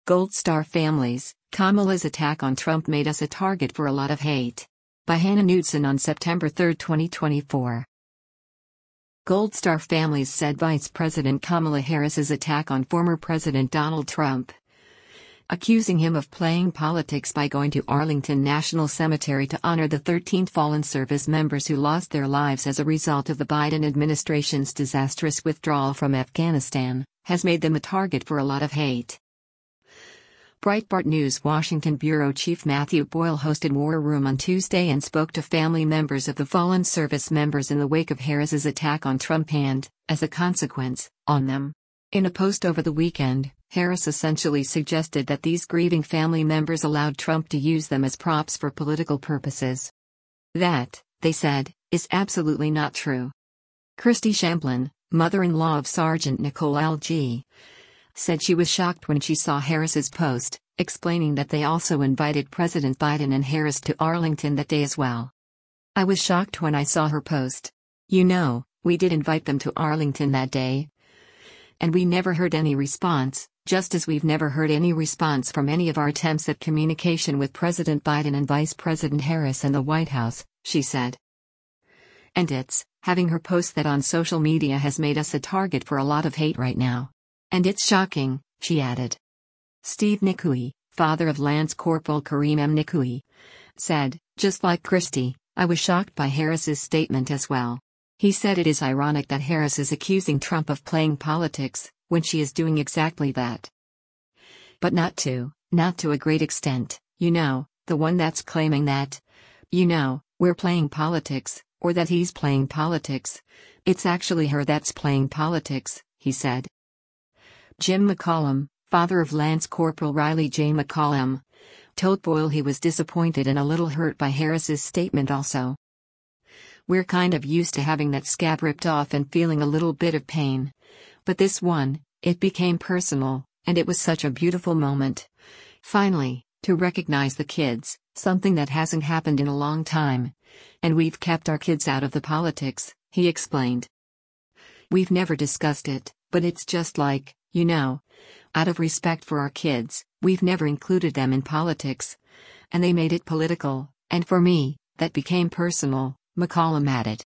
Gold Star Families, Kamala's attack on Trump made us a target for a lot of hate. By Hannah Knudsen on September 3, 2024. Gold Star Families said Vice President Kamala Harris's attack on former President Donald Trump, accusing him of playing politics by going to Arlington National Cemetery to honor the 13 fallen service members who lost their lives as a result of the Biden administration's disastrous withdrawal from Afghanistan, has made them a target for a lot of hate. Breitbart News Washington Bureau Chief Matthew Boyle hosted War Room on Tuesday and spoke to family members of the fallen service members in the wake of Harris's attack on Trump and, as a consequence, on them. In a post over the weekend, Harris essentially suggested that these grieving family members allowed Trump to use them as props for political purposes. That, they said, is absolutely not true. Christy Shamblin, mother-in-law of Sergeant Nicole L.G., said she was shocked when she saw Harris's post, explaining that they also invited President Biden and Harris to Arlington that day as well. "I was shocked when I saw her post. You know, we did invite them to Arlington that day. And we never heard any response, just as we've never heard any response from any of our attempts at communication with President Biden and Vice President Harris and the White House," she said. And having her post that on social media has made us a target for a lot of hate right now. And it's shocking, she added. Steve Nikui, father of Lance Corporal Kareem M. Nikui, said, "Just like Christy, I was shocked by Harris's statement as well. He said it is ironic that Harris is accusing Trump of playing politics, when she is doing exactly that. But not to a great extent, you know, the one that's claiming that, we're playing politics, or that he's playing politics. It's actually her that's playing politics," he said. Jim McCollum, father of Lance Corporal Riley J. McCollum, told Boyle he was disappointed and a little hurt by Harris's statement also. "We're kind of used to having that scab ripped off and feeling a little bit of pain. But this one, it became personal, and it was such a beautiful moment. Finally, to recognize the kids, something that hasn't happened in a long time. And we've kept our kids out of the politics," he explained. "We've never discussed it, but it's just like, out of respect for our kids, we've never included them in politics. And they made it political, and for me, that became personal," McCollum added.